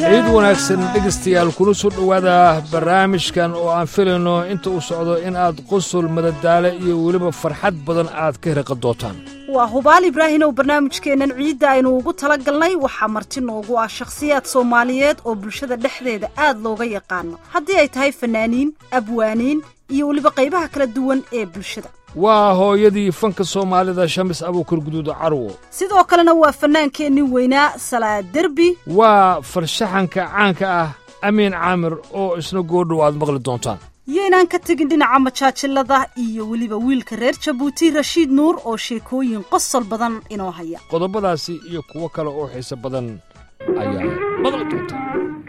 ciid wanaagsan dhegeystayaal kula soo dhawaada barnaamijkan oo aan filayno inta uu socdo in aad qosol madadaalo iyo weliba farxad badan aad ka heli doontaan. waa hubaal ibraahim oo barnaamijkeenan ciidda aynu ugu talagalnay waxaa marti noogu ah shakhsiyaad Soomaaliyeed oo bulshada dhexdeeda aad looga yaqaan haddii ay tahay fanaaniin abwaaniin iyo weliba qaybaha kala duwan ee bulshada. waa hooyadii fanka Soomaalida Shamis Abuukar Guduud Carwo sidoo kalena waa fanaankeenii weynaa Salaad Derbi waa farshaxanka caanka ah Amiin Caamir oo isna goodhow aad maqli doontaan. yeenan ka tagin dhinaca majaajilada iyo weliba wiilka reer Jabuuti Rashiid Nuur oo sheekooyin qosol badan inoo haya. qodobadaasi iyo kuwa kale oo xiiso badan ayaa maqli doontaan.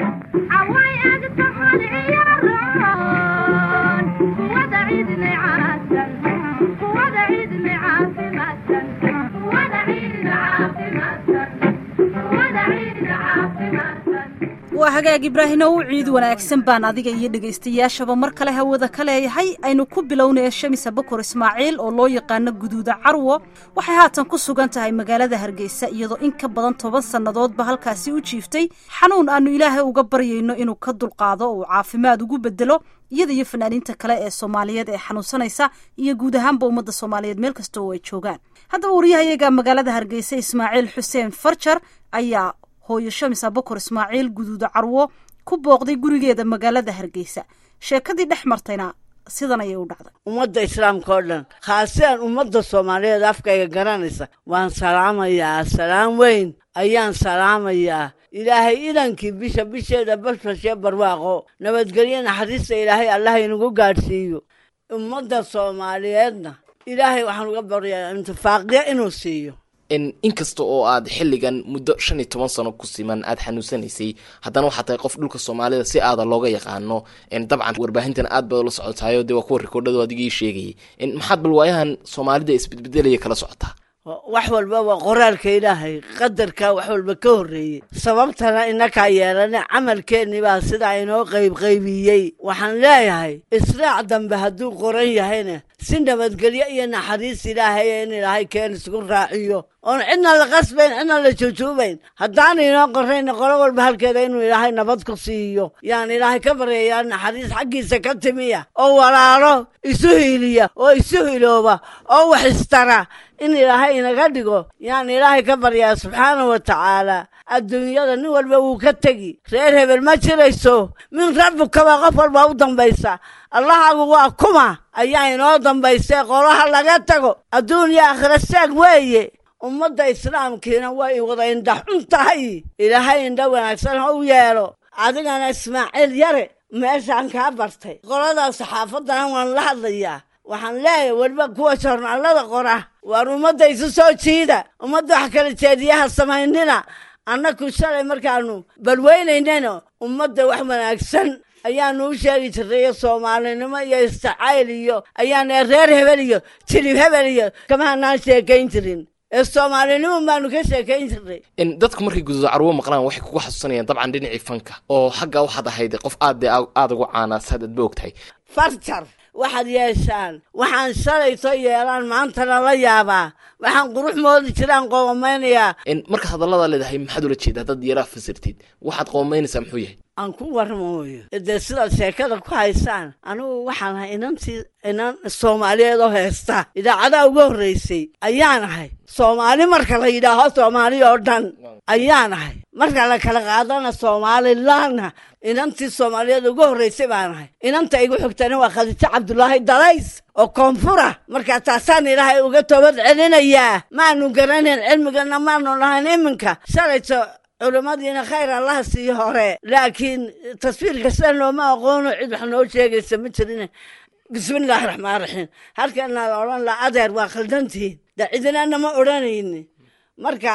waa hagaag ibraahim oo ciid wanaagsan baan adiga iyo dhageystayaashaba mar kale hawada ka leeyahay aynu ku bilownay Shamis Abuukar Ismaaciil oo loo yaqaan Guduud Carwo waxay haatan ku sugan tahay magaalada Hargeysa iyadoo in ka badan 10 sanadoodba halkaasi u jiiftay xanuun aanu Ilaahay uga baryayno inuu ka dulqaado oo caafimaad ugu bedelo iyada iyo fanaaniinta kale ee Soomaaliyeed ee xanuunsanaysa iyo guud ahaanba ummadda Soomaaliyeed meel kasta oo ay joogaan. haddaba wariyahayaga magaalada Hargeysa Ismaaciil Xuseen Farjar ayaa hooyo Shamis Abuukar Ismaaciil Guduud Carwo ku booqday gurigeeda magaalada Hargeysa. sheekadii dhexmartayna sidan ayay u dhacday. ummadda islaamka oo dhan khaasatan ummadda Soomaaliyeed afkayga garanaysa waan salaamayaa salaam weyn ayaan salaamayaa ilaahay idankii bisheeda basbashe barwaaqo nabadgelyo naxariista ilaahay Allah inagu gaarsiiyo ummadda Soomaaliyeedna ilaahay waxaan uga baryaa intifaaqiya inuu siiyo. inkasta oo aad xilligan muddo 15 sano ku siman aad xanuunsanaysay haddana waxa tahay qof dhulka Soomaalida si aad looga yaqaano dabcan warbaahintan aad bad la socotayo de waa ku rikoodhada adigii sheegay maxaad bal waayahan Soomaalida isbedbedelaya kala socotaa. wax walba waa qoraalka ilaahay qadarka wax walba ka horeeyay sababtana inaka yeelana amalkeeni baa sida inoo qaybiyay waxaan leeyahay israac dambe haduu qoran yahayna si nabadgelyo iyo naxariis ilaahay in ilaahay keen isku raaciyo oo cidna la qasbayn cidna la joojuubayn haddaan inoo qorayn qolo walba halkeeda inuu ilaahay nabad ku siiyo yaan ilaahay ka baryaa naxariis xaqiisa ka timiya oo walaalo isu hiiliya oo isu hilooba oo wax istara in ilaahay inaga dhigo yaan ilaahay ka baryaa subxaanahu wa ta'aala adduunyada nin walba uu ka tagi reer hebel ma jirayso min rabbuka qof walba u dambaysa Allahagu waa kuma ayaa inoo dambaysay qolaha laga tago adduunyo aakhira saag weeye ummadda islaamkiina way wada indhaxun tahay ilaahay indha wanaagsan u yeelo adigana Ismaaciil yare meeshaan ka bartay qolada saxaafadan waan la hadlayaa waxaan leeyahay walba kuwa joornaalada qora waa ummadda isu soo jiida ummadda wax kala jeediyaha samaynina annaku shalay markaanu balweynaynayno ummadda wax wanaagsan ayaanu u sheegi jiray Soomaalinimo iyo istacayl iyo ayaan reer hebel iyo tilib hebel iyo kama aan sheekayn jirin Soomaalinimo maanu ka sheekayn jiray dadku markay Guduud Carwo maqlaan waxay kugu xasuusanayaan dabcan dhinacii fanka oo xagga waxaad ahayd qof aad ugu caanaasad boogtay Farjar waxaad yeeshaan waxaan shalay soo yeelan maanta la yaabaa waxaan qurux moodi jiraan qoomaynaya marka hadallada leedahay maxaad ula jeedaa dad yara fasirtid waxaad qoomaynaysaa muxuu yahay aan ku warmooyo sida sheekada ku haysaan anigu waxaan ahay inan Soomaaliyeed oo heesta idaacada ugu horeysay ayaan ahay Soomaali marka la yidhaaho Soomaali oo dhan ayaan ahay marka la kala qaadana Somaliland inantii Soomaaliyeed ugu horeysay baan ahay inanta igu xigtana waa Khadija Cabdullaahi Dalays oo koonfura marka taasaan ilaahay uga toobad celinayaa maanu garaneen cilmigana maanu lahayn iminka shalayto علماء خير الله سيهره لكن تصوير كسر لو ما أقوله عد إحنا وشيء سمترينه بسم الله الرحمن الرحيم هل كان الأولان لا أدر واخلدنتي ده إذن أنا ما أرانيني مركا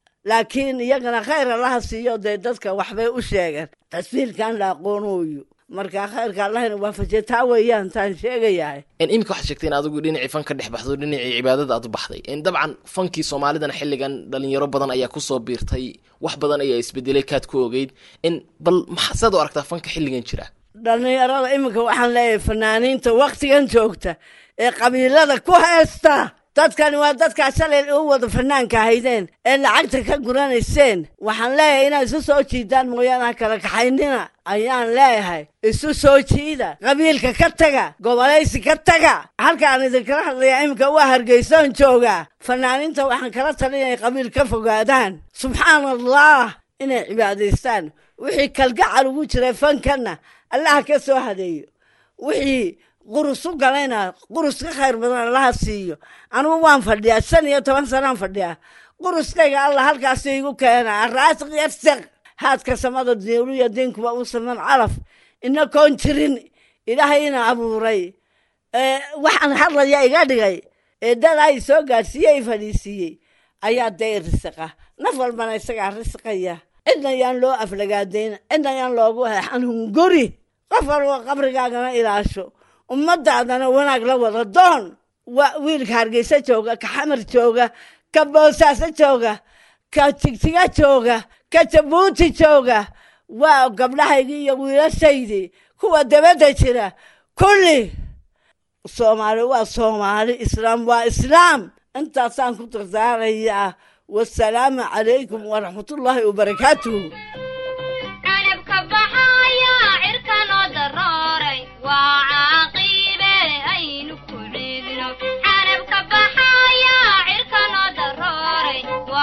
لكن يجنا خير الله سيهره ده دتك وحبي وشيء تصوير كان لا أقوله marka khayrka Allah inuu waafajiyo taa weeyaan taan sheegayaa imika wax sheegteen adigu dhinacii fanka dhex baxdo dhinacii cibaadada aad u baxday dabcan fankii Soomaalida xilligan dhalinyaro badan ayaa ku soo biirtay wax badan ayaa isbedelay kaad ku ogeyd bal maxaad u aragtaa fanka xilligan jira dhalinyarada imika waxaan leeyahay fanaaniinta waqtigan joogta ee qabiilada ku haysta dadkani waa dadkaa shalay u wada fanaanka ahaydeen ee lacagta ka guranayseen waxaan leeyahay inaad isu soo jiidaan mooyaane kala kaxaynina ayaan leeyahay isu soo jiida qabiilka ka taga gobolaysi ka taga halkaan idinkala hadlayaa iminka waa Hargeysoon joogaa fanaaniinta waxaan kala talinaya qabiil ka fogaadaan subxaanallah inay cibaadaystaan wixii kalgacal ugu jiray fankana Allah ka soo hadeeyo wixii qurusu galayna qurus ka khayr badan Allah siiyo anigu waan fadhiyaa 15 sano fadhiyaa quruskayga Allah halkaas igu keenaa raasq yarsiq haadka samada diiruya diinkuba u saman calaf ina koon jirin ilaahayna abuuray waxaan hadlaya iga dhigay dad ay soo gaarsiiyay fadhiisiyay ayaa day risqa naf walbana isaga risqaya cidna yaan loo aflagaadeyn cidna yaan loogu xanun guri qof walba qabrigaagana ilaasho ummadaadana wanaag la wada doon wiilka Hargeysa jooga ka Xamar jooga ka Boosaaso jooga ka Tigtiga jooga ka Jabuuti jooga waa gabdhahayga iyo wiilashaydii kuwa dabada jira kulli Soomaali waa Soomaali Islaam waa Islaam intaasaan ku tirsaarayaa والسلام عليكم ورحمة الله وبركاته عنبك بحايا عركن ضراري وعاقبة أين كعيدنا عنبك بحايا عركن ضراري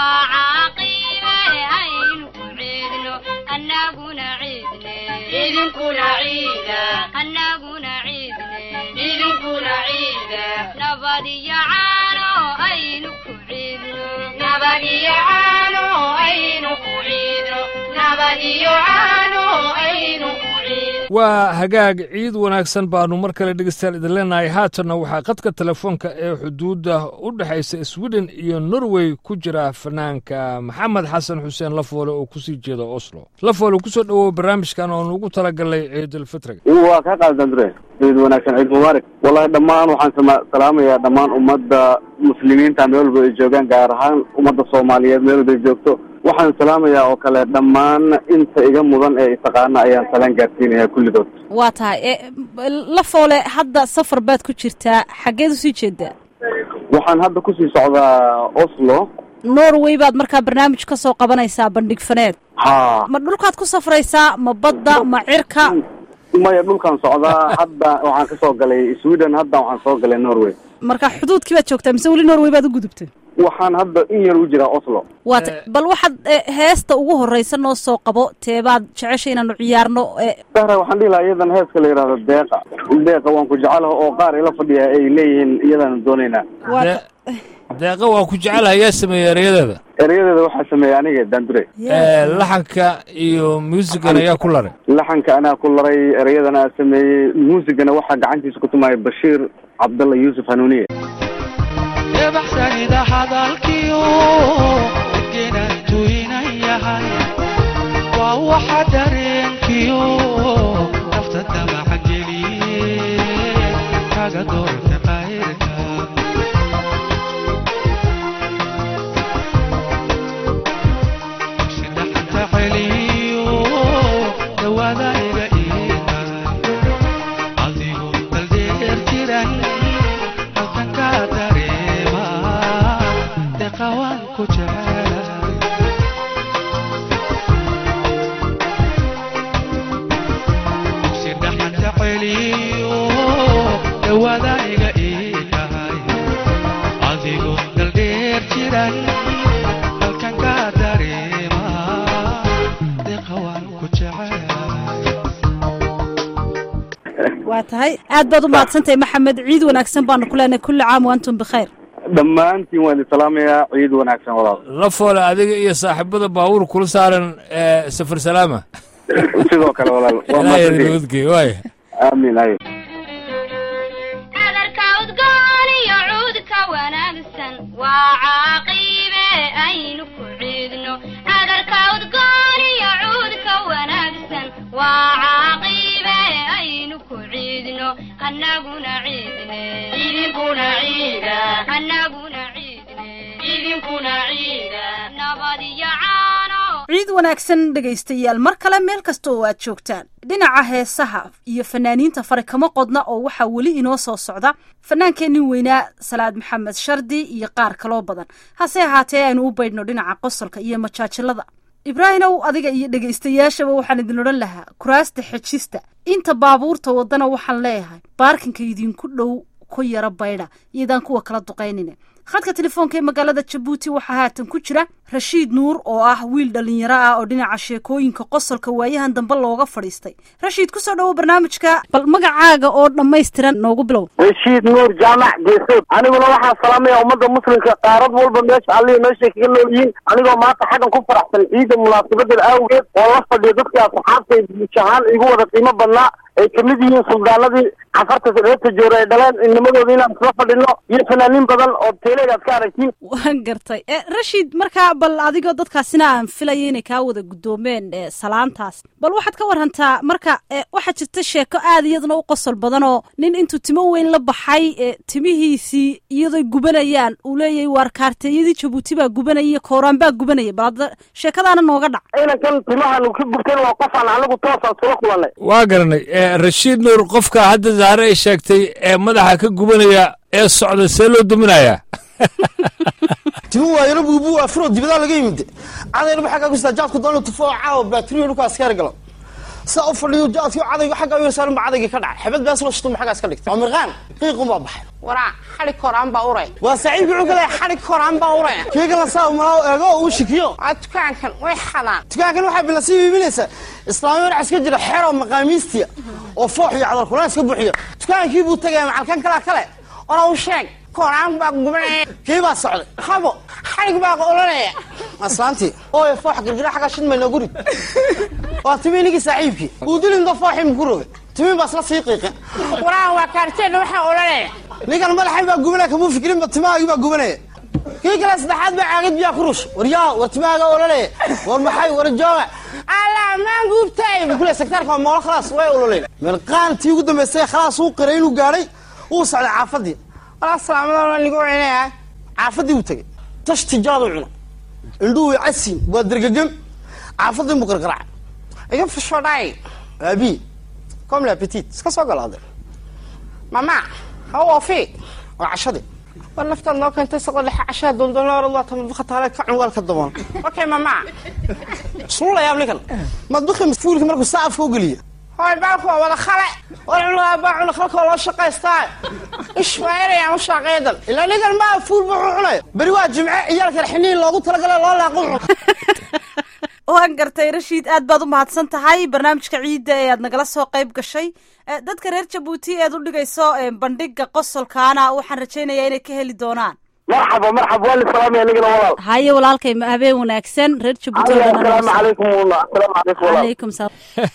وعاقبة أين كعيدنا أننا عيدنا إذن كنا عيدا أننا عيدنا إذن كنا عيدا نبضي يعانو أين كعيدنا نبضي يعانو أين كعيدنا نبضي يعانو أين كعيدنا waa hagaag ciid wanaagsan baanu mar kale dhegeystayaal idin leenahay haatanna waxaa qadka telefoonka ee xuduudda u dhaxaysa Sweden iyo Norway ku jira fanaanka Maxamed Xasan Xuseen Lafoole oo ku sii jeeda Oslo Lafoole ku soo dhawow barnaamijkan oo ugu talagalay Ciidul Fitriga waa ka qaldan ciid wanaagsan ciid mubaarak wallahi dhammaan waxaan salaamayaa dhammaan ummadda muslimiinta meel walba ay joogaan gaar ahaan ummadda Soomaaliyeed meel walba ay joogto waxaan salaamayaa oo kale dhammaan inta iga mudan ee taqaana ayaan salaan gaarsiinayaa kullidood waa tahay Lafoole hadda safar baad ku jirtaa xageed u sii jeedaa waxaan hadda ku sii socdaa Oslo Norway baad markaa barnaamij ka soo qabanaysaa bandhig faneed ma dhulkaad ku safraysaa ma badda ma cirka maya dhulkan socdaa hadda waxaan ka soo galay Sweden hadda waxaan soo galay Norway marka xuduudkii baad joogtaa mise wali Norway baad u gudubtay waxaan hadda in yar u jiraa Oslo bal waxaad heesta ugu horeysa noo soo qabo teebaad jeceshay inaanu ciyaarno sahra waxaan dhihi lahaa iyadan heeska la yiraahdo deeqa waan ku jecelahay oo qaar ila fadhiya ay leeyihiin iyadana doonaynaa deeqa waa ku jecelahay yaa sameeyay erayadeeda waxaa sameeyay aniga Dandure laxanka iyo muusigana yaa ku laray laxanka anaa ku laray erayadana sameeyay muusigana waxaa gacantiisa ku tumay Bashiir Cabdalla Yuusuf Hanuuniye بحسن إذا حضر كيو جينا توينا ياهاي وهو حدرين كيو نفت الدمع حجلي حاجة دور تقايرك شد حتى حليو دوادا إلى إيها عزيزو تلدير تيران هلتن كاترين قوان كجالا سيد حتى حليو دوادا إيغا إيهاي عزيزو دلدير جيران هل كان قادريما دي قوان كجالا واتهاي aad baad u mahadsantahay Maxamed ciid wanaagsan baan ku leenahay kulli caam wa antum bikhair dhammaantiin waan salaamayaa ciid wanaagsan walaal Lafoole adiga iyo saaxiibada baawur kula saaran safar salaama sidoo kale walaal waa mahadsantahay waay aamin ay adarka udgoon iyo cuudka wanaagsan waa caaqibe aynu ku ciidno adarka udgoon iyo cuudka wanaagsan waa caaqibe aynu ku ciidno annaguna ciidne idinkuna ciida annaguna ciidne idinkuna ciida nabad iyo caano ciid wanaagsan dhegaystayaal mar kale meel kasta oo aad joogtaan dhinaca heesaha iyo fanaaniinta fari kama qodna oo waxaa weli inoo soo socda fanaankeennin weynaa Salaad Maxamed Shardi iyo qaar kaloo badan hase ahaatee aynu u baydhno dhinaca qosolka iyo majaajilada Ibraahimow adiga iyo dhegaystayaashaba waxaan idin odhan lahaa kuraasta xejista inta baabuurta wadana waxaan leeyahay baarkinka idinku dhow ku yara baydha iyadaan kuwa kala duqaynina khadka telefoonka ee magaalada Djibouti waxaa haatan ku jira Rashiid Nuur oo ah wiil dhalinyaro ah oo dhinaca sheekooyinka qosolka waayahan dambe looga fadhiistay Rashiid ku soo dhawo barnaamijka bal magacaaga oo dhammaystiran noogu bilow Rashiid Nuur jaamac geesood aniguna waxaan salaamayaa ummadda muslimka qaarad walba meesha Alle meesha kaga noolyihiin anigoo maanta xagan ku faraxsan ciida munaasabada awgeed oo la fadhiyo dadka asxaabta bulshahaan igu wada qiimo badnaa ay kamid yihiin suldaanadii cafarta reerta joora ay dhaleen inamadooda inaan isla fadhino iyo fanaaniin badan oo teeleegaad ka aragtiin waan gartay Rashiid markaa bal adigoo dadkaasina aan filayay inay kaa wada gudoomeen salaantaas bal waxaad ka warantaa marka waxa jirta sheeko aad iyaduna u qosol badan oo nin intuu timo weyn la baxay timihiisii iyadoo gubanayaan uu leeyahay waar kaarteeyadii Djibouti baa gubanayay kooraan baa gubanayay bal sheekadaana nooga dhac inankan timahan ka gubteen waa qof aan anagu toosan soo kulanay waa garanay Rashiid Nuur qofka hadda zaare ay sheegtay madaxa ka gubanaya socda see loo duminayaa timu waa yaro buubu afro dibada laga yimid cadayna waxa ka gustaa jaadku doon tufaaca oo battery ku askar galo sa u fadhiyo jaadku cadayga xaga u saaran cadayga ka dhacay xabad baas la shito maxaa iska dhigtay amirqaan qiiqum baa baxay wara xali koraan baa uray waa saaxiib wuxuu kale xali koraan baa uray keega la saa ma eego uu shikiyo adkaankan way xadaan tukaankan waxa bilasi iibinaysa islaamiyada iska jira xero maqaamiistiya oo foox iyo cadal kula iska buuxiyo tukaankii buu tagay macalkan kale ona u sheeg koraan baa gubanay kiiba socday khabo xarig baa qolanay aslaanti oo foox garjira xaga shidmayna guri waa timinigi saaxiibki uu dilin da fooxim guriga timin bas la siiqiiqa waraa waa kaarteen waxa olanay nigan madaxay baa gubanay kamu fikrin ba timaagi baa gubanay kii kala saddexaad baa caagid biya kurush waryaa war timaaga olanay war maxay war jooga ala ma gubtay kula sektarka ma khalaas way olanay mirqaantii ugu dambeysay khalaas uu qiray inuu gaaray uu socday caafadii salaamada nigu ceenaya caafadii uu tagay tashti jaadu cuno induu casin waa dargagam caafadii mu qarqarac iga fashoday abi comme l'appétit iska soo galaaday mama hawo fi وعشدي ونفترض لو كنت تسقط لها عشاء دون دولار الله تنفخت عليك عنوان كالضمان اوكي ماما شو لا يا ابني ما تدخل مسفولك مركو ساعه فوق لي هاي باكو ولا خلع ولا باعوا خلق ولا شقيستاي ايش ويري يا مش قيدل الا نقل ما فول بخونه بري waa jimce ciyalka xiniin loogu talagalay loo laaqo waan gartay Rashiid aad baad u mahadsan tahay barnaamijka ciida ee aad nagala soo qayb gashay dadka reer Djibouti ee u dhigayso bandhiga qosolkaana waxaan rajaynayaa inay ka heli doonaan مرحبا والله السلام عليكم والله هاي walaalkay ma habeen wanaagsan reer Djibouti السلام عليكم والله السلام عليكم والله عليكم السلام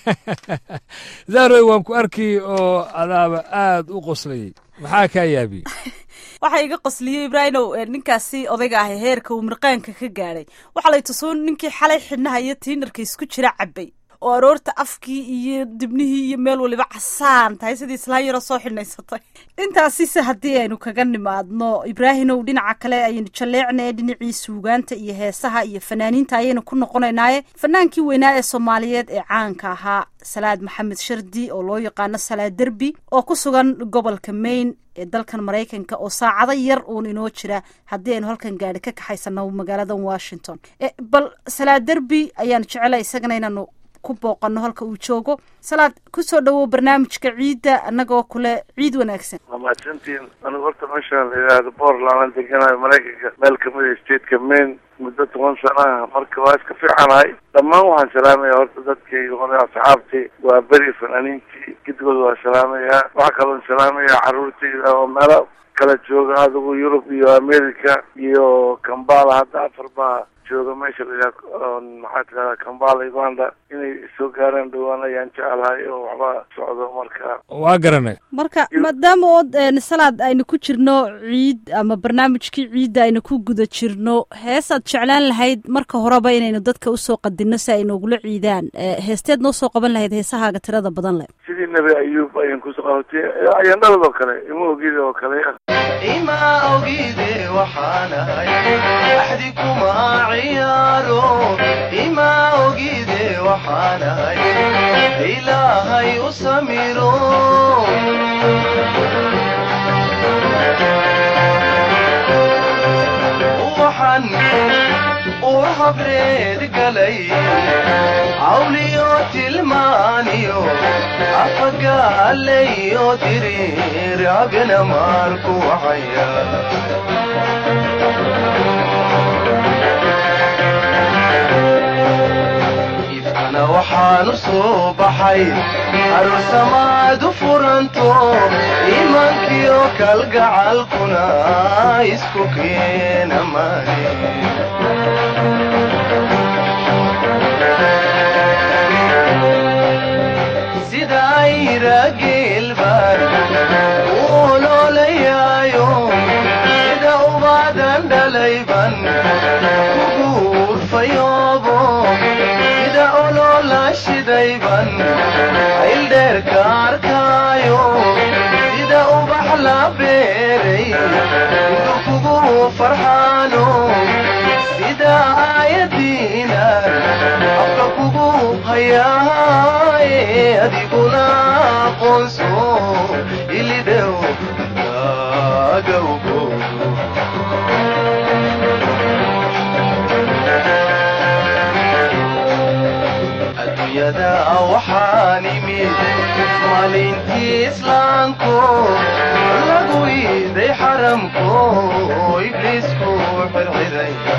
زاروي waan ku arki oo adaaba aad u qoslay maxaa ka yaabi waxa iga qosliyay Ibraahimow ninkaasi odayga ah heerka uu mirqaanka ka gaaray waxa la tusuun ninkii xalay xidhnaha iyo tiinarka isku jira cabay oo aroorta afkii iyo dibnihii iyo meel waliba casaan tahay sidii isla yaro soo xidhnaysatay intaasi hadii aynu kaga nimaadno Ibraahimow dhinaca kale aynu jaleecnay dhinacii suugaanta iyo heesaha iyo fanaaniinta ayaynu ku noqonaynaa fanaankii weynaa ee Soomaaliyeed ee caanka ahaa Salaad Maxamed Shardi oo loo yaqaan Salaad Derbi oo ku sugan gobolka Maine ee dalkan Mareykanka oo saacado yar oo inoo jira hadii aynu halkan gaari ka kaxaysano magaalada Washington bal Salaad Derbi ayaan jecelahay isagana inaan ku booqano halka uu joogo Salaad ku soo dhawo barnaamijka ciida anagoo kule ciid wanaagsan ma jantiin anigu horta meeshaan ilaado Portland deganahay Mareykanka meel kamid ah state-ka Maine muddo 10 sano marka waa iska fiicanahay dhammaan waxaan salaamayaa horta dadkayga hore asxaabtay waa bari fanaaniintii gidgood waa salaamayaa waxa kaloo salaamayaa caruurtayda oo meelo kala jooga adigu Yurub iyo America iyo Kampala hadda afarba jooga meesha maxaa Kampala Uganda inay soo gaaraan dhawaan ayaan jecelahay oo waxba socdo waa garanay marka maadaama oo Salaad aynu ku jirno ciid ama barnaamijkii ciida aynu ku guda jirno heesaad jeclaan lahayd marka horeba inaynu dadka u soo qadino si ay noogula ciidaan heesteed noo soo qaban lahayd heesahaaga tirada badan leh sidii Nabi Ayub ayaan ku soo qabatay ayaan dhalado kale ima ogid oo kale ima ogid waxaana ahdi kuma ciyaaro ima waxaanahay ilaahay u samiro waxaan uu habreed galay cawliyo tilmaaniyo afagaalayo diriir abina maarku waxaya ifkana waxaanu soo baxay aroosamaadu furanto iimaankiyo kalgacalkuna isku keena maane sida ayra geelbaan u oloolayaayo sida ubaadan dhalayban kugu urfayoobo sida oloola shidayban ayldheerka arkaayo sida ubax la beeray indu kugu farxaano sida aayadiina afka kugu hayaaye adiguna aqoonso ilidhow gaagawgo adduunyada waxaan imid maalintii islaamku lagu iiday xaramko ibliisku xirxiraya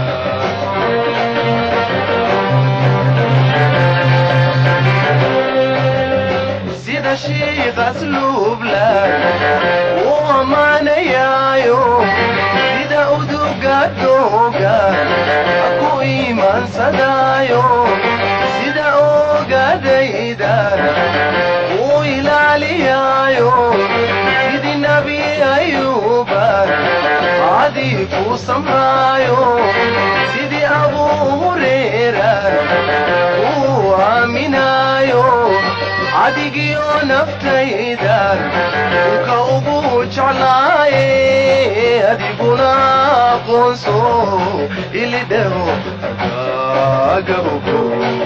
sida shiikh asluublan uu ammaanayaayo sida uduga dooga ku iimaansadaayo sida ogadayda uu ilaaliyaayo sidii nabi ayuuba cadii ku samraayo sidii abuu hureera uu aaminaayo cadigiyo naftayda uka ugu jeclaaye adiguna aqoonso ilidhaho gaagawgo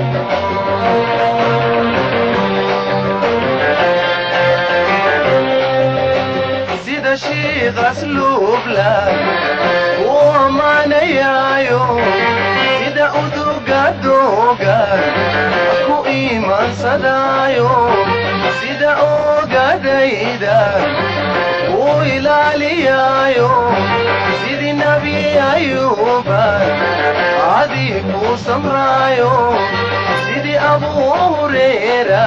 sida shiikh asluublan uu ammaanayaayo sida uduga dooga ku iimaansadaayo sida ogadayda uu ilaaliyaayo sidii nabi ayuuba cadii ku samraayo sidii abuu hureera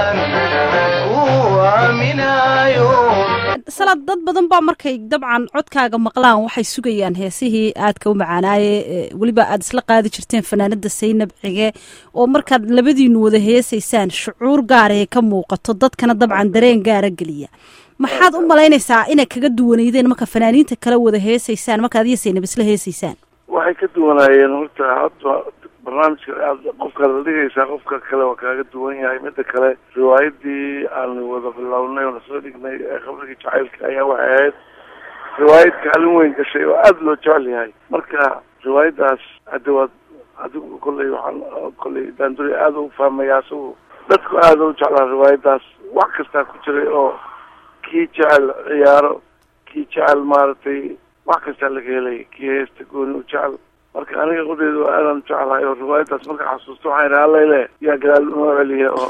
uu aaminaayo salaad dad badan baa markay dabcan codkaaga maqlaan waxay sugayaan heesihii aadka u macaanaaye weliba aad isla qaadi jirteen fanaanada Saynab Cige oo markaad labadiinu wada heesaysaan shucuur gaar ah ka muuqato dadkana dabcan dareen gaar ah geliya maxaad u malaynaysaa inay kaga duwaneydeen marka fanaaniinta kala wada heesaysaan markaad iyo Saynab isla heesaysaan waxay ka duwanaayeen horta barnaamijka aad qofka la dhigaysaa qofka kale waa kaaga duwan yahay midda kale riwaayadii aan wada bilownay oo soo dhignay ee qabrigii jacaylka ayaa waxay ahayd riwaayad kaalin weyn gashay oo aada loo jecel yahay marka riwaayadaas hadda waad adigu kolley waxaan kolley daanduri aada u fahmaya asagu dadku aada u jeclaa riwaayadaas wax kastaa ku jiray oo kii jecel ciyaaro kii jecel maaragtay wax kastaa laga helay kii heesta gooni u jecel marka aniga qodeedu aadan jeclahay oo riwaayadaas marka xasuusto waxaan idhaha allayle yaa gadaal noo celiya oo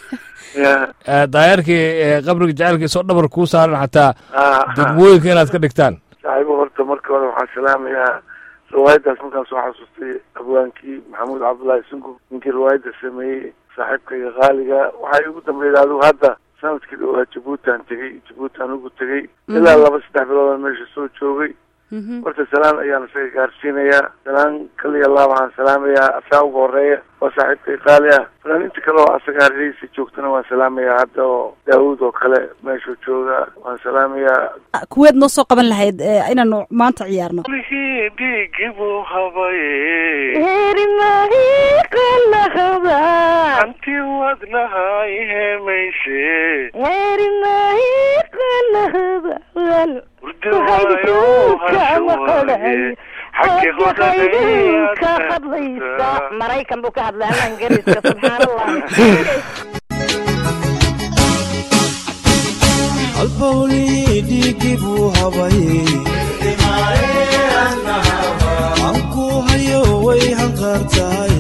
daayarkii qabriga jacaylkiisa oo dhabar kuu saaran xataa degmooyinka inaad ka dhigtaan saaxiibo horta marka hore waxaan salaamayaa riwaayadaas markaan soo xasuustay abwaankii maxamuud cabdullaahi sunku ninkii riwaayadda sameeyey saaxiibkayga qaaliga waxay ugu dambeeyay adigu hadda sanadkii dhowaa jabuutan tegey jabuutan ugu tegey ilaa 2-3 bilood meesha soo joogay horta salaan ayaan isaga gaarsiinayaa salaan kaliya allah waxaan salaamayaa asaa ugu horeeya waa saaxiibkay qaali ah fanaaniinta kale oo asaga hargeysa joogtana waan salaamayaa hadda oo daawud oo kale meeshuu jooga waan salaamayaa kuweed noo soo qaban lahayd inaanu maanta ciyaarno dhiigibu habaye herimahaqalahaba anti wadnahay hemayse herimahaqalahaba ka hadlaysa maraykan buu ka hadlay alla ingiriiska subxaan allah halbowli dhiigibu habay anku hayo way hanqartaay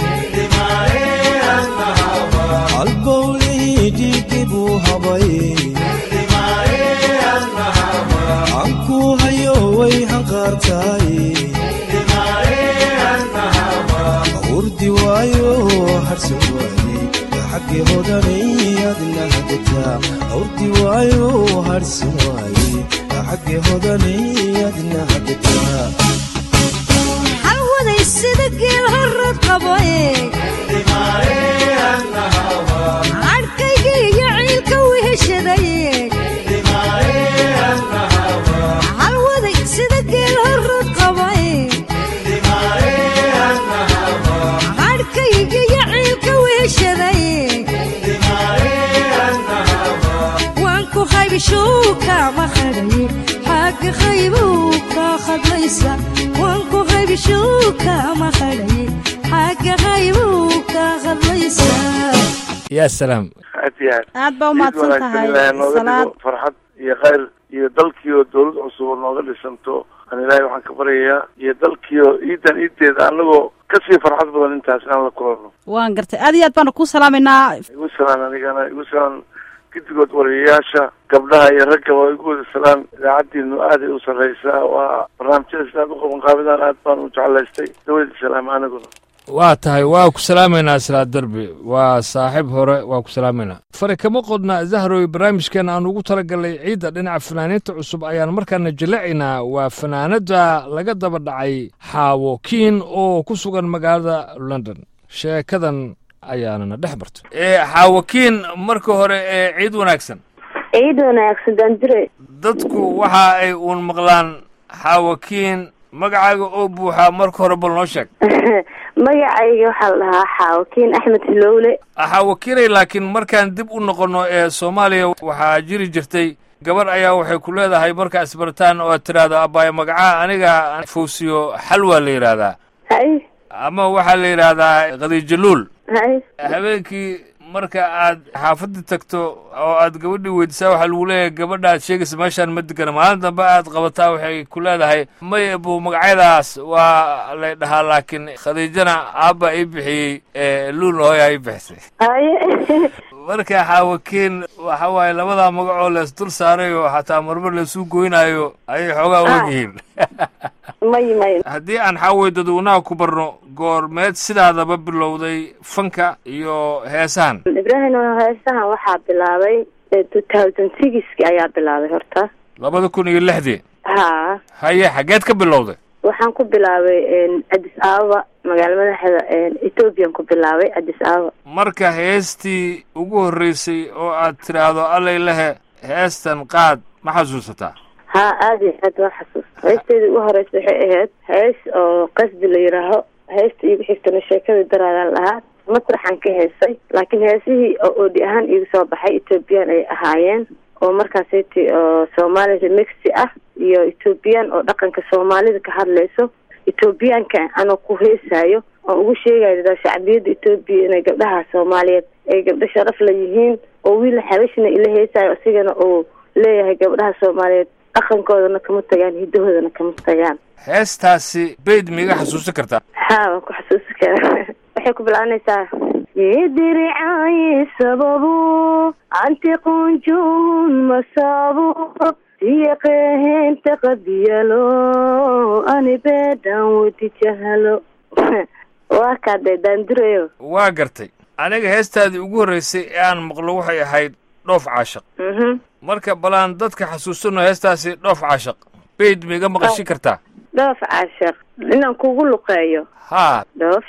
halbowli dhiigibu habay anku hayo way hanqartaay urdi waayo harsan waaye xaqi hodanayadna hadata urdi waayo harsan waaye xaqi hodanayadna hadata halwaday sida geel horad qaboy arkayga iyo ciilka weheshaday halwaday sida geel horad qaboy arkayga iyo ciilka weheshaday waan ku qaybshuuka ma qadhay xagga qaybuka khadlaysa waan ku qaybshuuka ma qadhay xagga qaybuka khadlaysa يا سلام aad baa umahadsan tahay salaad farxad iyo khayr iyo dalkiioo dawlad cusub nooga dhisanto aan ilaahay waxaan ka baryayaa iyo dalkiioo ciidan ciideeda anagoo kasii farxad badan intaas inaan la kulano waan gartay aad iyo aad baanu kuu salaamaynaa igu salaan anigana igu salaan gidigood wariyayaasha gabdhaha iyo ragga waa igu wada salaan idaacaddiinu aaday u sarraysaa waa barnaamijyada sidaad u qaban qaabidaan aad baan u jeclaystay dawlad salaam aniguna waa tahay waa ku salaamaynaa salaad darbi waa saaxiib hore waa ku salaamaynaa fari kama qodna zahroy barnaamijkeena aan ugu talagalnay ciidda dhinaca fanaaniinta cusub ayaan markaana jaleecaynaa waa fanaanada laga daba dhacay xaawo kiin oo ku sugan magaalada london sheekadan ayaanana dhex barto xaawo kiin marka hore ciid wanaagsan ciid wanaagsan dandire dadku waxa ay uun maqlaan xaawo kiin magacaaga oo buuxa marka hore bal noo sheeg magacayga waxaa la dhahaa xaawakiin axmed hilowle xaawakiinay laakiin markaan dib u noqono soomaaliya waxaa jiri jirtay gabar ayaa waxay ku leedahay markaa isbartaan oo aad tiraahdo abaayo magaca aniga fawsiyo xalwa la yidhaahdaa hay ama waxaa la yidhaahdaa khadiijaluul hay habeenkii marka aad xaafadda tagto oo aad gabadhii weydisaa waxaa lagu leeyahay gabadha aad sheegaysa meeshaan ma degana maalin dambe aad qabataa waxay ku leedahay may buu magacyadaas waa lay dhahaa laakiin khadiijana aabba ii bixiyey luulna hooyaa ii bixisay haye marka xaawakiin waxa waaye labadaa magacoo lees dul saaray oo xataa marmar laisuu goynaayo ayay xoogaa og yihiin may haddii aan xaaway dadweynaha ku barno goormeed sidaadaba bilowday fanka iyo heesahan ibraahim heesahan waxaa bilaabay 2006 ayaa bilaabay horta 2006 ha haye xageed ka bilowday waxaan ku bilaabay addis ababa magaala madaxda ethoobiyan ku bilaabay addis ababa marka heestii ugu horreysay oo aad tidhaahdo allay lehe heestan qaad ma xasuusataa ha aad iyo aad waa xasuusta heesteedii ugu horeysa waxay ahayd hees oo qasdi la yidhaaho heesta iigu xigtana sheekadii daraadaan lahaa masraxan ka heesay laakiin heesihii oo oodi ahaan iigu soo baxay ethoobiyan ay ahaayeen oo markaasati oo soomaali remixi ah iyo ethoobiyan oo dhaqanka soomaalida ka hadlayso ethoobiyaanka anoo ku heesaayo oo ugu sheegayo shacbiyadda ethoobiya inay gabdhaha soomaaliyeed ay gabdho sharaf la yihiin oo wiil xabashina ila heesaayo isigana uu leeyahay gabdhaha soomaaliyeed dhaqankoodana kama tagaan hiddahoodana kama tagaan heestaasi bayd miiga xasuusin kartaa ha waan ku xasuusin karaa waxay ku bilaabanaysaa diricaayi sababu anti qunjun masaabu siya qeehenta qadiyalo ani beedan wadi jahalo waa kaadee daandurayo waa gartay aniga heestaadii ugu horreysay ee aan maqlo waxay ahayd dhoof caashaq marka balaan dadka xasuusano heestaasi dhoof caashaq bayd miiga maqashin kartaa dhoof caashaq inaan kugu luqeeyo ها دوف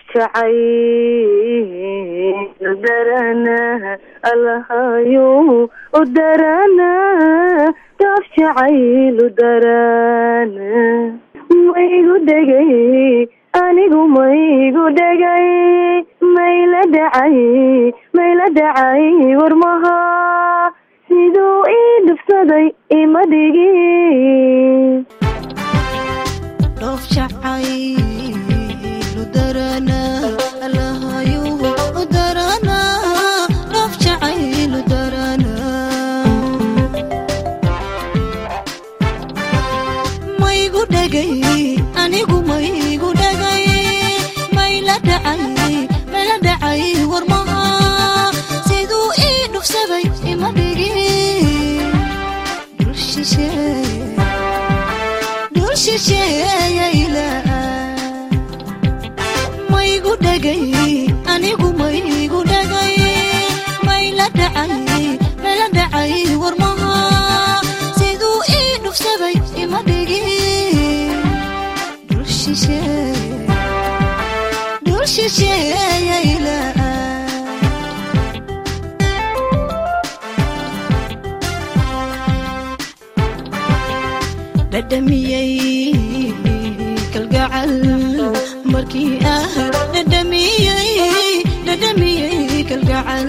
شعيل ودرنا الهايو ودرنا دوف شعيل ودرنا مايقو دقي أنيقو مايقو دقي مايلا دعي ورمها سيدو إيد فصدي إما دقي دوف شعيل jacaylu daranaa allahayuu u daranaa dhoof jacaylu daranaa maygu dhagay anigu maygu dhagay mayla dhacay warmaha siduu ii dhufsaday ima dhigin dhul shisheeyayla maygu dhagay anigu maygu dhagay mayla dhacay warmaha siduu ii dhufsaday ima dhigin dhul shisheeyayla dhadhamiyey kalgacal markii dhadhamiyey kalgacal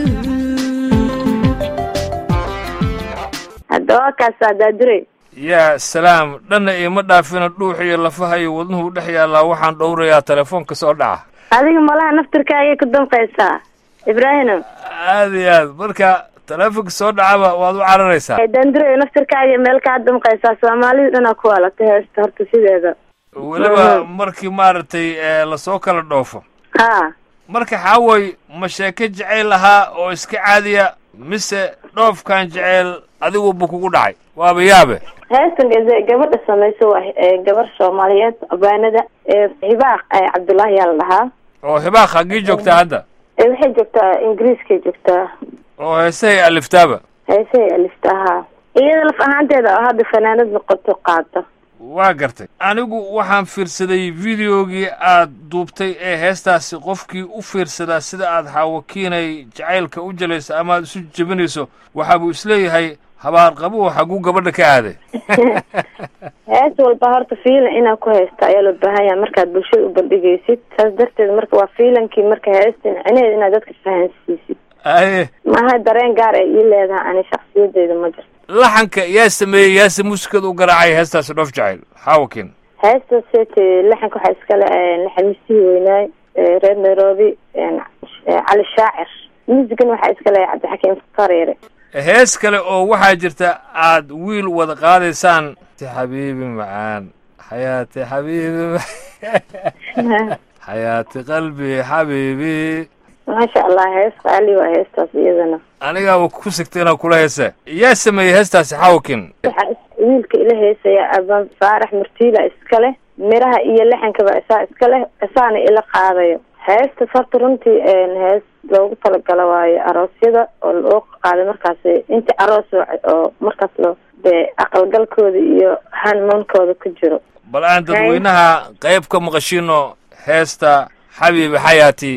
hadda waa kaasaa daadurey yaa salaam dhanna iima dhaafina dhuux iyo lafaha iyo wadnuhu dhex yaallaa waxaan dhowrayaa telefoonka soo dhaca adiga malaha naftirkaagay ku damqaysaa ibraahino aad iyo aad marka teleefonka soo dhacaba waad u cararaysaa daandure naftirkaaga meel kaa damqaysaa soomaalida dhanaa ku alata heesta horta sideeda weliba markii maaragtay lasoo kala dhoofo ha marka xaaway ma sheeko jeceyl ahaa oo iska caadiya mise dhoofkan jeceyl adiguba kugu dhacay waaba yaabe heestan gabadha samayso waa gabar soomaaliyeed abaanada hibaaq cabdullaahi yaa la dhahaa oo hibaaq haggii joogtaa hadda waxay joogtaa ingiriiskay joogtaa oo heesahay aliftaaba heesahay aliftaha iyada laf ahaanteeda oo hadda fanaanad noqoto qaata waa gartay anigu waxaan fiirsaday videogii aad duubtay ee heestaasi qofkii u fiirsadaa sida aad xaawakiinay jacaylka u jalayso ama aad isu jebinayso waxaabuu isleeyahay habaar qabuhu xagguu gabadha ka aaday hees walba horta fiilan inaad ku haysta ayaa loo baahan yahay markaad bulshada u bandhigaysid saas darteed marka waa fiilankii marka heestan cineed inaad dadka fahansiisid aye maaha dareen gaar ay ii leedahay ani shaksiyadeyda ma jirto laxanka yaa sameeyey yaase muusikada u garaacay heestaasi dhoof jacayl xaawakin heesta seete laxanka waxaa iskale laxamisihii weynaay reer nairobi cali shaacir muusigan waxaa iskale cabdixakiim kareere hees kale oo waxaa jirta aad wiil wada qaadaysaan xabiibi macaan xayaati xabiibi xayaati qalbi xabiibi maasha allah hees qaali waa heestaas iyadana anigaaba ku sigta inaa kula heesa yaa sameeyey heestaasi xaawakin waxaa wiilka ila heesaya aban faarax murtiila iskale miraha iyo laxankaba isaa iskale isaana ila qaadayo heesta farta runtii hees loogu talagala waayo aroosyada oo loo qaaday markaas intii aroos oo markaas loo dee aqalgalkooda iyo hanmoonkooda ku jiro bal aan dadweynaha qayb ka maqashino heesta xabiibi xayaati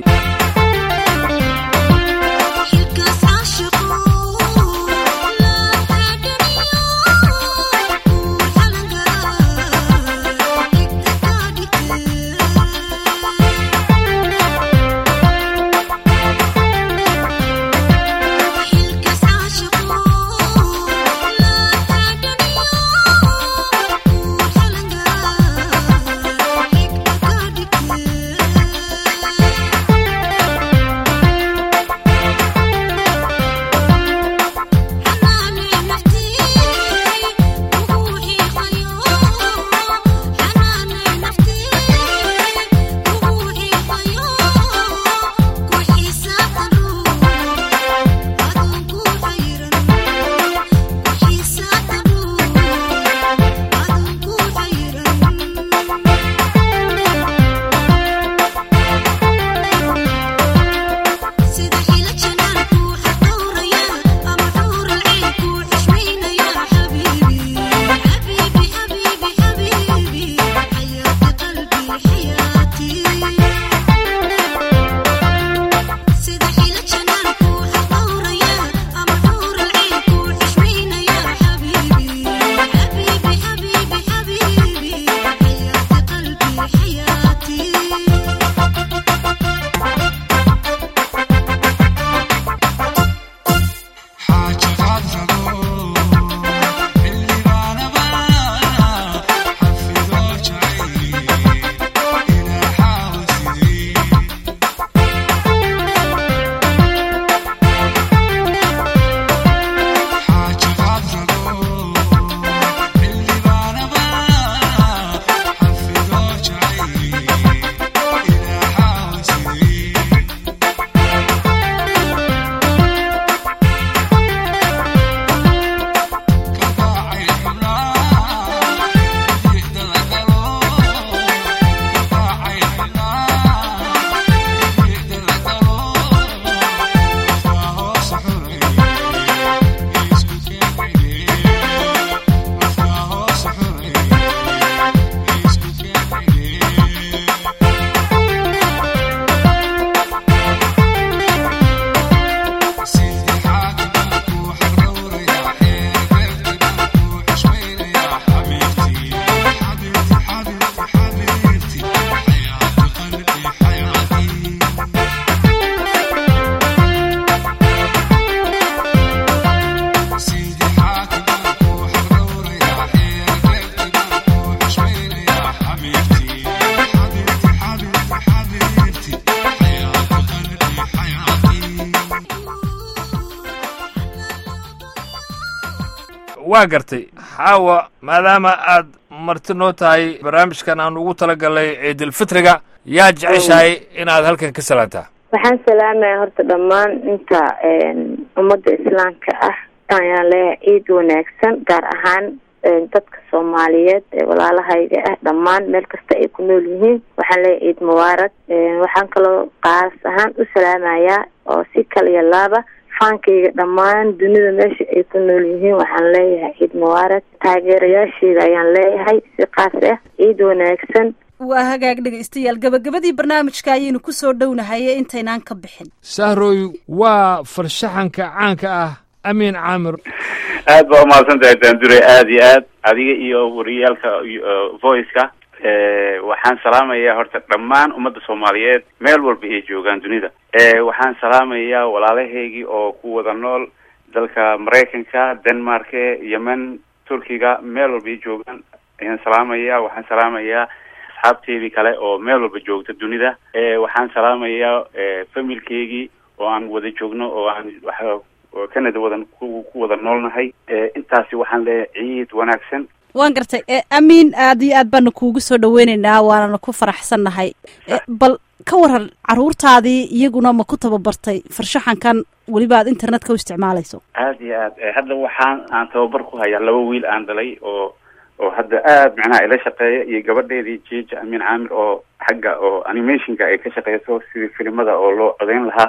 waa gartay xaawa maadaama aad marti noo tahay barnaamijkan aan ugu talagalnay ciidulfitriga yaa jeceshahay inaad halkan ka salaantaa waxaan salaamaya horta dhammaan inta ummadda islaamka ah ayaan leeyahay ciid wanaagsan gaar ahaan dadka soomaaliyeed ee walaalahayga ah dhammaan meel kasta ay ku nool yihiin waxaan leeyahay ciid mubaarag waxaan kaloo qaas ahaan u salaamayaa oo si kaliya laaba faankayga dhammaan dunida meesha ay ku nool yihiin waxaan leeyahay ciid mubaarag taageerayaasheeda ayaan leeyahay si qaas ah ciid wanaagsan waa hagaag dhegaystayaal gabagabadii barnaamijka ayaynu ku soo dhownahaye intaynaan ka bixin sahroy waa farshaxanka caanka ah amiin caamir aad baa umahadsan tahay daandure aad iyo aad adiga iyo wariyaalka voice-ka waxaan salaamayaa horta dhammaan ummadda soomaaliyeed meel walba ay joogaan dunida waxaan salaamayaa walaalahaygii oo ku wada nool dalka maraykanka denmark yemen turkiga meel walba ay joogaan ayaan salaamayaa waxaan salaamayaa asxaabteedii kale oo meel walba joogta dunida waxaan salaamayaa familkeygii oo aan wada joogno oo aan Canada wadan ku wada noolnahay intaasi waxaan leeyahay ciid wanaagsan waan gartay amiin aad iyo aad baanu kuugu soo dhaweynaynaa waanana ku faraxsannahay bal ka waran caruurtaadii iyaguna ma ku tababartay farshaxankan weliba aad internetka u isticmaalayso aad iyo aad hadda aan tababar ku hayaa 2 wiil aan dhalay oo hadda aad macnaha ila shaqeeya iyo gabadheedii Jeja Amiin Caamir oo xagga oo animationka ay ka shaqeyso sidii filimada oo loo codeyn lahaa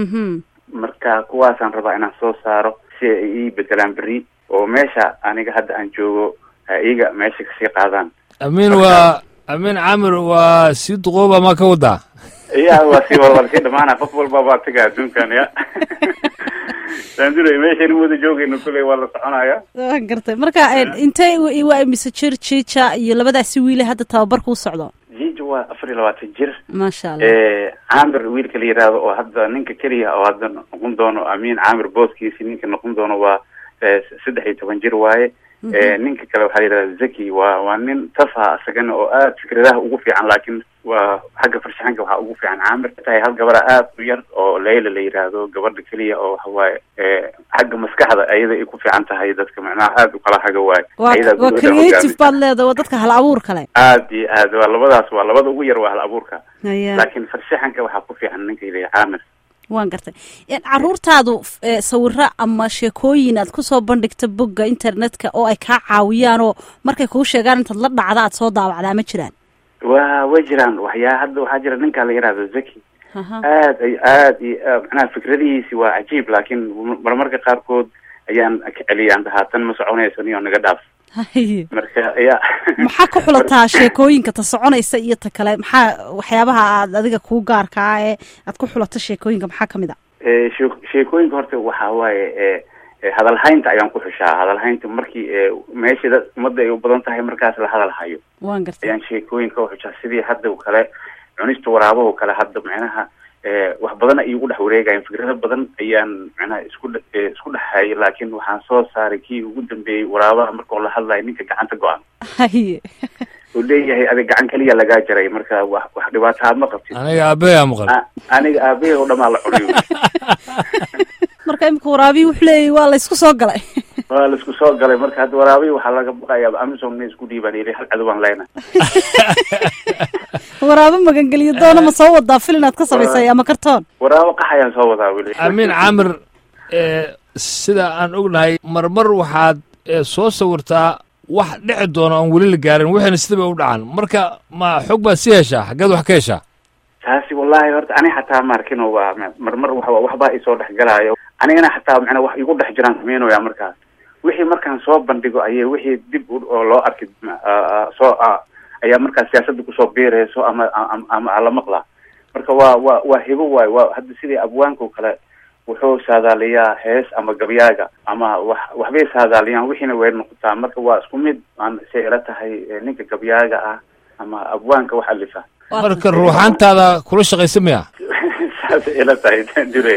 marka kuwaasaan rabaa inaan soo saaro si ay ii bedelaan berri oo meesha aniga hadda aan joogo iyaga meesha kasii qaadaan Amiin Caamir waa si duqooba ma ka wadaa ya waa si walba dhamaana qof walba baa tagaa adduunkan ya daandure meeshan wada joogayno kulay waa la soconaya waan gartay marka intee waa imise jir Jeja iyo labadaasi wiil hadda tababarku u socdo Jeja waa 24 jir masha Allah Caamir wiilka la yiraahdo oo hadda ninka kaliya oo hadda noqon doono Amiin Caamir booskiisa ninka noqon doono waa 13 jir waaye ninka kale waxaa yiraahdaa Zaki waa nin tafa asagana oo aad fikradaha ugu fiican laakiin waa xagga farshaxanka waxaa ugu fiican Caamir tahay hal gabar aad u yar oo Layla la yiraahdo gabadha kaliya oo waxa waaye xagga maskaxda ayada ay ku fiican tahay dadka macnaha aad u kala xaga waaye waa creative baad leedahay waa dadka hal abuur kale aad iyo aad waa labada ugu yar waa hal abuurka laakiin farshaxanka waxaa ku fiican ninka ilaa Caamir waan gartay caruurtaadu sawirro ama sheekooyin aad ku soo bandhigta bogga internetka oo ay kaa caawiyaan oo markay kuu sheegaan intaad la dhacda aad soo daawacdaa ma jiraan way jiraan hadda waxaa jira ninka la yiraahdo Zaki aad macnaha fikradihiisi waa cajiib laakiin marmarka qaarkood ayaan ka celiyaan haatan ma soconayso niyo naga dhaaf marka maxaa ku xulataa sheekooyinka ta soconaysa iyo ta kale maxaa waxyaabaha aad adiga kuu gaarka ah ee aad ku xulato sheekooyinka maxaa kamid ah sheekooyinka horta waxaa waaye hadalhaynta ayaan ku xushaa hadalhaynta markii meesha dad ummadda ay u badan tahay markaas la hadalhayo waan gartay ayaan sheekooyinka u xushaa sidii hadda kale cunista waraabaha kale hadda macnaha wax badan ay ugu dhex wareegayaan fikrado badan ayaan macnaha isku dhaxay laakiin waxaan soo saaray kii ugu dambeeyay waraabaha marka la hadlayo ninka gacanta go'an uu leeyahay adiga gacan kaliya lagaa jaray marka wax dhibaato ma qabtid aniga aabeey oo dhamaa la cunay marka imika waraabiyi wuxuu leeyahay waa la isku soo galay marka hadda waraabiyi waxaa laga baqayaa Amazon inay isku dhiibaan ilaa hal cadawaan leena waraabo magangeliyo doona ma soo wadaa filin aad ka samaysay ama kartoon waraabo qaxayaan soo wadaa wili Amiin Caamir sida aan ognahay marmar waxaad soo sawirtaa wax dhici doona aan weli la gaarin waxayna sidaba u dhacaan marka ma xog baa si heshaa xaggeed wax ka heshaa taasi wallahi horta ani xataa markino waa marmar waxbaa isoo dhexgalaayo anigana xataa macna wax igu dhex jiraan sameynaya markaas wixii markaan soo bandhigo ayay wixii dib oo loo arkay ayaa markaas siyaasadda kusoo biirayso ama la maqlaa marka waa hibo waay waa hadda sidii abwaanka kale wuxuu saadaaliyaa hees ama gabyaaga ama waxbay saadaaliyaan wixiina way noqotaa marka waa isku mid aan ila tahay ninka gabyaaga ah ama abwaanka wax alifa marka ruuxaantaada kula shaqaysa miya saas ila tahay dureya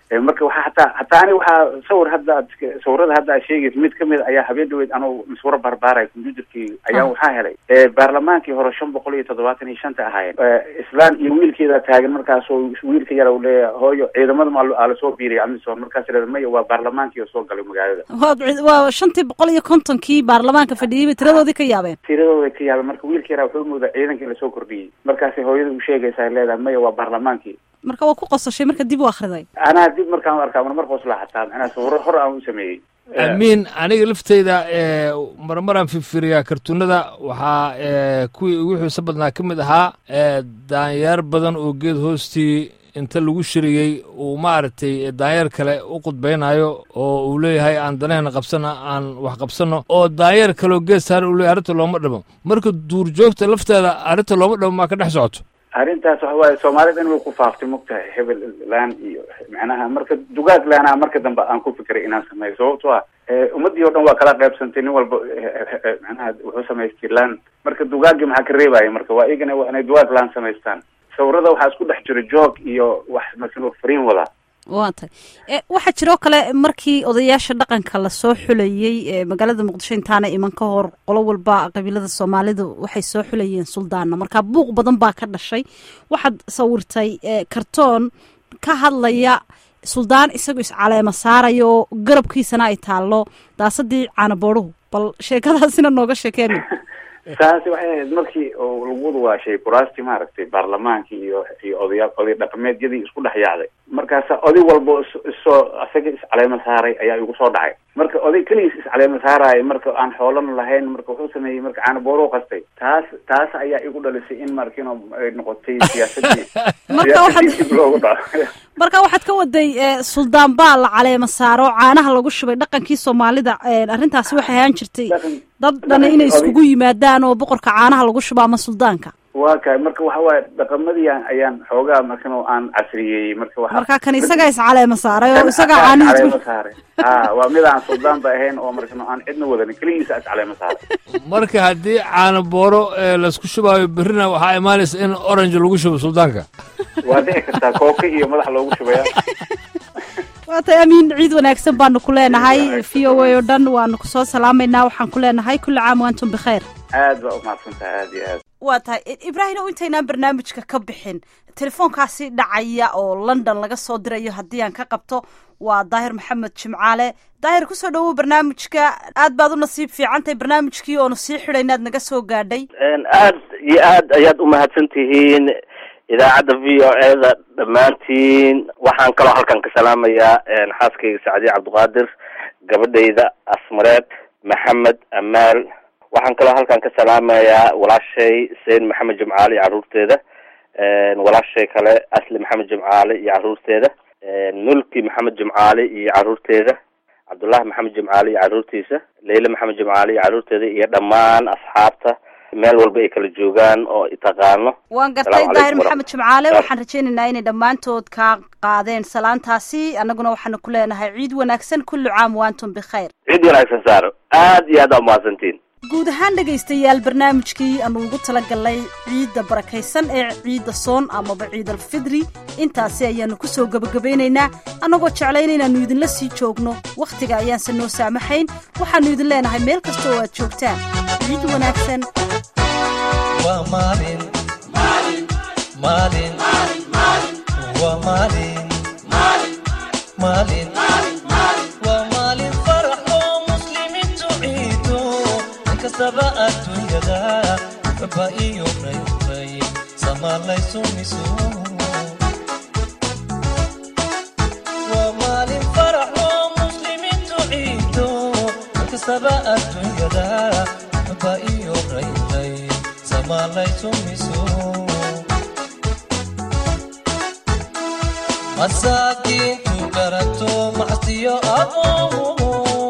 marka waxaa hataa ani waxaa sawirada hadda sheegaysa mid kamid ayaa habeen dhaweyd anuu miswaro barbaaray computerkii ayaa waxaa helay baarlamaankii hore 575 ahaayeen islaan iyo wiilkeeda taagan markaas oo wiilka yar uu leeyahay hooyo ciidamada ma la soo biiray amisom markaas leedahay waa baarlamaankii oo soo galay magaalada waa 550kii baarlamaanka fadhiyay tiradoodii ka yaabeen marka wiilka yar wuxuu moodaa ciidankii la soo kordhiyay markaas hooyada u sheegaysaa leedahay waa baarlamaankii marka waa ku qosashay marka dib u akhriday anaa dib markaan arkaa mar hoos la xataa anaa sawir hor aan u sameeyay amiin aniga lafteyda marmaraan fiiriyaa kartuunada waxaa kuwii ugu xiiso badnaa ka mid ahaa daanyeer badan oo geed hoostii inta lagu shiriyey uu maaragtay daanyeer kale u qudbaynayo oo uu leeyahay aan danahena qabsana aan wax qabsano oo daanyeer kaleoo geed saara uu leeyahay arrinta looma dhamo marka duurjoogta lafteeda arrinta looma dhamo maa ka dhex socoto arrintaas waxa waaye soomaalida in way ku faaftay mogtahay hebel laan iyo macnaha marka dugaag laana marka dambe aan ku fikiray inaan sameeyo sababtoo ah ummadii oo dhan waa kala qaybsantay nin walba macnaha wuxuu samaystay laan marka dugaagii maxaa ka reebaya marka waa igana waa inay dugaag laan samaystaan sawirada waxaa isku dhex jira joog iyo wax marka fariin wada waa tahay waxaa jiroo kale markii odayaasha dhaqanka lasoo xulayey magaalada muqdisho intaana iman ka hor qolo walba qabiilada soomaalida waxay soo xulayeen suldaanna marka buuq badan baa ka dhashay waxaad sawirtay kartoon ka hadlaya suldaan isagoo iscaleema saaraya oo garabkiisana ay taallo daasadii caanaboodhuhu bal sheekadaasina nooga sheekeen saasi waxay ahayd markii oo lagu wada waashay kuraasti maaragtay baarlamaankii iyo oday dhaqameedyadii isku dhex yaacday markaas oday walba isaga iscaleema saaray ayaa igu soo dhacay marka oday keligiis iscaleema saaraya marka aan xoolana lahayn marka wuxuu sameeyey marka caanabooro qastay taas ayaa igu dhalisay in markiino ay noqotay siyaasadii marka waxaad ka waday suldaan baa la caleema saaro caanaha lagu shubay dhaqankii soomaalida arrintaasi waxay ahaan jirtay dad dhan inay iskugu yimaadaan oo boqorka caanaha lagu shubo ama suldaanka waa kay marka waxa waaye dhaqamadii ayaan xoogaa markan aan casriyeeyey marka kan isagaa iscaleema saaray oo isagaa caanihiis saaray waa mid aan suldaan ba ahayn oo markan aan cidna wadanin keligiisa iscaleema saaray marka haddii caana booro laisku shubaayo berrina waxaa imaanaysa in orange lagu shubo suldaanka waa dhici kartaa kooka iyo madax loogu shubaya waa tahay amiin ciid wanaagsan baanu ku leenahay v o a oo dhan waanu kusoo salaamaynaa waxaan ku leenahay kulli caam waantum bikhayr aad baa umahadsantahay aad iyo aad waa tahay ibraahim oo intaynaan barnaamijka ka bixin telefoonkaasi dhacaya oo london laga soo dirayo haddii aan ka qabto waa daahir maxamed jimcaale daahir kusoo dhawow barnaamijka aad baad u nasiib fiicantahay barnaamijkii oonu sii xidhaynaad naga soo gaadhay aad iyo aad ayaad umahadsan tihiin idaacadda v o a da dhammaantiin waxaan kaloo halkan ka salaamayaa xaaskayga sacdiye cabdiqaadir gabadhayda asmareed maxamed amaal waxaan kaloo halkan ka salaamayaa walaashay sayn maxamed jimcaale iyo carruurteeda walaashay kale asli maxamed jimcaale iyo carruurteeda mulki maxamed jimcaale iyo carruurteeda cabdullaahi maxamed jimcaale iyo carruurtiisa leyle maxamed jimcaale iyo carruurteeda iyo dhammaan asxaabta meel walba ay kala joogaan oo itaqaano waan gartay daahir maxamed jimcaale waxaan rajaynaynaa inay dhammaantood ka qaadeen salaantaasi annaguna waxaanu ku leenahay ciid wanaagsan kullu caam waantum bikhayr ciid wanaagsan saaro aad iyo aad aa umahadsantiin guud ahaan dhegaystayaal barnaamijkii aanu ugu talagalnay ciidda barakaysan ee ciidda soon amaba ciidalfidri intaasi ayaanu ku soo gebagabaynaynaa annagoo jeclayn inaannu idinla sii joogno wakhtiga ayaanse noo saamaxayn waxaannu idin leenahay meel kasta oo aad joogtaan ciid wanaagsan waa maalin maalin waa maalin maalin waa maalin farax oo muslimiintu ciido inkastaba adduunyada baba iyo rayray samaalaysu miso waa maalin farax oo muslimiintu ciido inkastaba adduunyada baba iyo rayray samaalaysu miso masaakiintu garato macsiyo aqoomo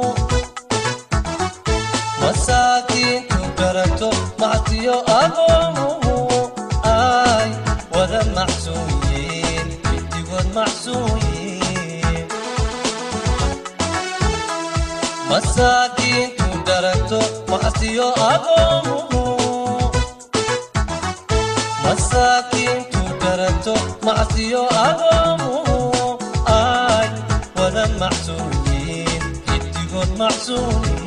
masaakiintu garato macsiyo aqoomo ay wada macsuuyiin midigood macsuuyiin masaakiintu garato macsiyo aqoomo masaakiintu garato macsiyo aqoomo ay macsuumiin giddigood macsuumiin